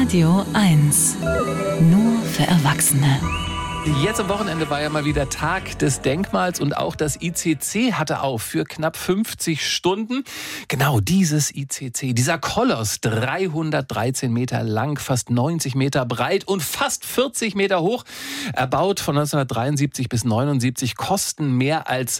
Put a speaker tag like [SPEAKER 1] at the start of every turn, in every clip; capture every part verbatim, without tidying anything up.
[SPEAKER 1] Radio eins. Nur für Erwachsene.
[SPEAKER 2] Jetzt am Wochenende war ja mal wieder Tag des Denkmals und auch das I C C hatte auf für knapp fünfzig Stunden. Genau dieses I C C, dieser Koloss, dreihundertdreizehn Meter lang, fast neunzig Meter breit und fast vierzig Meter hoch, erbaut von neunzehnhundertdreiundsiebzig bis neunundsiebzig, kosten mehr als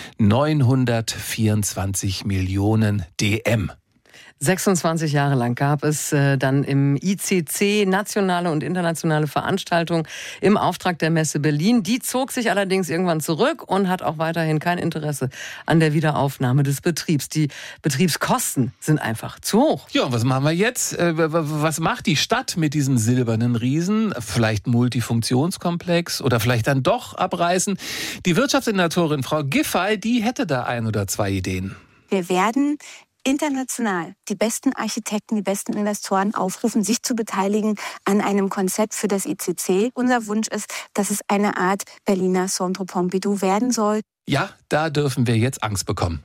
[SPEAKER 2] neunhundertvierundzwanzig Millionen D M.
[SPEAKER 3] sechsundzwanzig Jahre lang gab es äh, dann im I C C nationale und internationale Veranstaltungen im Auftrag der Messe Berlin. Die zog sich allerdings irgendwann zurück und hat auch weiterhin kein Interesse an der Wiederaufnahme des Betriebs. Die Betriebskosten sind einfach zu hoch.
[SPEAKER 2] Ja, und was machen wir jetzt? Äh, was macht die Stadt mit diesem silbernen Riesen? Vielleicht Multifunktionskomplex oder vielleicht dann doch abreißen? Die Wirtschaftssenatorin Frau Giffey, die hätte da ein oder zwei Ideen.
[SPEAKER 4] Wir werden international die besten Architekten, die besten Investoren aufrufen, sich zu beteiligen an einem Konzept für das I C C. Unser Wunsch ist, dass es eine Art Berliner Centre Pompidou werden soll.
[SPEAKER 2] Ja, da dürfen wir jetzt Angst bekommen.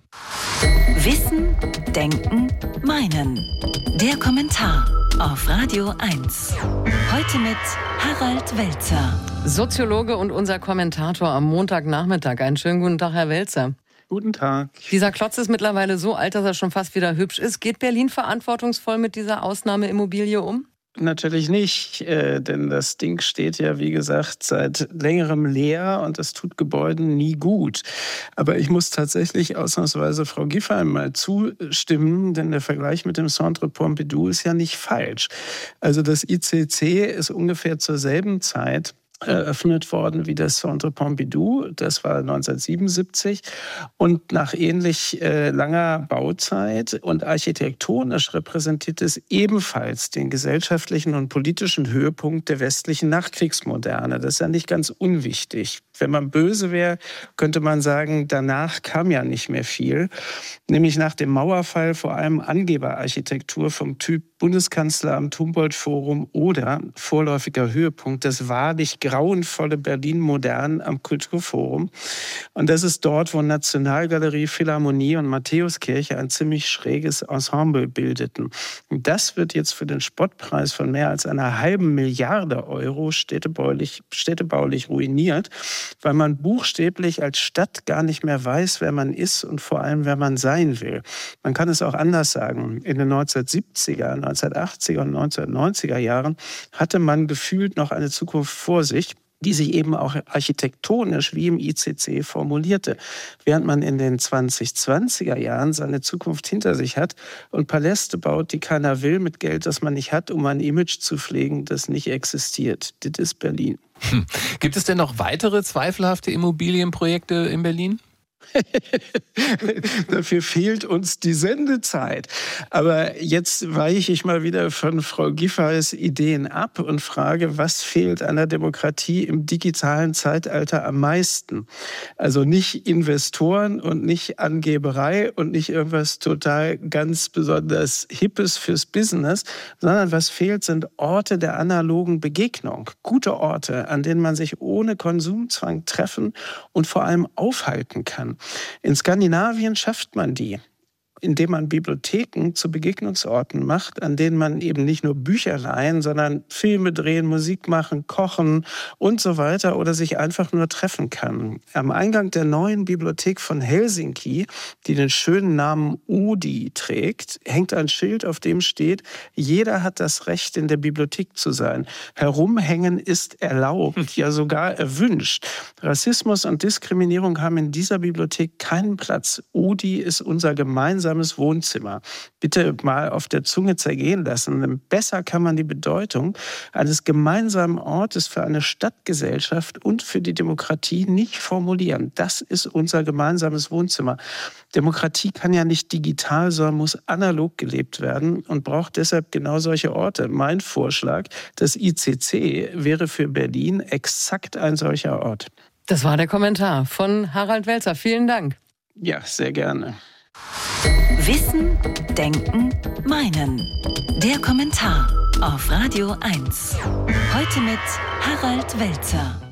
[SPEAKER 1] Wissen, Denken, Meinen. Der Kommentar auf Radio eins. Heute mit Harald Welzer.
[SPEAKER 3] Soziologe und unser Kommentator am Montagnachmittag. Einen schönen guten Tag, Herr Welzer.
[SPEAKER 5] Guten Tag.
[SPEAKER 3] Dieser Klotz ist mittlerweile so alt, dass er schon fast wieder hübsch ist. Geht Berlin verantwortungsvoll mit dieser Ausnahmeimmobilie um?
[SPEAKER 5] Natürlich nicht, äh, denn das Ding steht ja, wie gesagt, seit längerem leer und das tut Gebäuden nie gut. Aber ich muss tatsächlich ausnahmsweise Frau Giffey mal zustimmen, denn der Vergleich mit dem Centre Pompidou ist ja nicht falsch. Also das I C C ist ungefähr zur selben Zeit eröffnet worden wie das Centre Pompidou. Das war neunzehnhundertsiebenundsiebzig. Und nach ähnlich äh, langer Bauzeit und architektonisch repräsentiert es ebenfalls den gesellschaftlichen und politischen Höhepunkt der westlichen Nachkriegsmoderne. Das ist ja nicht ganz unwichtig. Wenn man böse wäre, könnte man sagen, danach kam ja nicht mehr viel. Nämlich nach dem Mauerfall vor allem Angeberarchitektur vom Typ Bundeskanzleramt, Humboldt-Forum oder vorläufiger Höhepunkt des wahrlich grauenvolle Berlin Modern am Kulturforum. Und das ist dort, wo Nationalgalerie, Philharmonie und Matthäuskirche ein ziemlich schräges Ensemble bildeten. Und das wird jetzt für den Spottpreis von mehr als einer halben Milliarde Euro städtebaulich, städtebaulich ruiniert, weil man buchstäblich als Stadt gar nicht mehr weiß, wer man ist und vor allem, wer man sein will. Man kann es auch anders sagen. In den neunzehnhundertsiebziger, neunzehnhundertachtziger und neunzehnhundertneunziger Jahren hatte man gefühlt noch eine Zukunft vor sich, die sich eben auch architektonisch wie im I C C formulierte, während man in den zwanzig-zwanziger Jahren seine Zukunft hinter sich hat und Paläste baut, die keiner will, mit Geld, das man nicht hat, um ein Image zu pflegen, das nicht existiert. Das ist Berlin.
[SPEAKER 2] Hm. Gibt es denn noch weitere zweifelhafte Immobilienprojekte in Berlin?
[SPEAKER 5] Dafür fehlt uns die Sendezeit. Aber jetzt weiche ich mal wieder von Frau Giffeys Ideen ab und frage, was fehlt einer Demokratie im digitalen Zeitalter am meisten? Also nicht Investoren und nicht Angeberei und nicht irgendwas total ganz besonders Hippes fürs Business, sondern was fehlt, sind Orte der analogen Begegnung. Gute Orte, an denen man sich ohne Konsumzwang treffen und vor allem aufhalten kann. In Skandinavien schafft man die, indem man Bibliotheken zu Begegnungsorten macht, an denen man eben nicht nur Bücher leihen, sondern Filme drehen, Musik machen, kochen und so weiter oder sich einfach nur treffen kann. Am Eingang der neuen Bibliothek von Helsinki, die den schönen Namen Oodi trägt, hängt ein Schild, auf dem steht, jeder hat das Recht, in der Bibliothek zu sein. Herumhängen ist erlaubt, ja sogar erwünscht. Rassismus und Diskriminierung haben in dieser Bibliothek keinen Platz. Oodi ist unser gemeinsames Wohnzimmer. Bitte mal auf der Zunge zergehen lassen. Denn besser kann man die Bedeutung eines gemeinsamen Ortes für eine Stadtgesellschaft und für die Demokratie nicht formulieren. Das ist unser gemeinsames Wohnzimmer. Demokratie kann ja nicht digital, sondern muss analog gelebt werden und braucht deshalb genau solche Orte. Mein Vorschlag, das I C C wäre für Berlin exakt ein solcher Ort.
[SPEAKER 3] Das war der Kommentar von Harald Welzer. Vielen Dank.
[SPEAKER 5] Ja, sehr gerne.
[SPEAKER 1] Wissen, Denken, Meinen. Der Kommentar auf Radio eins. Heute mit Harald Welzer.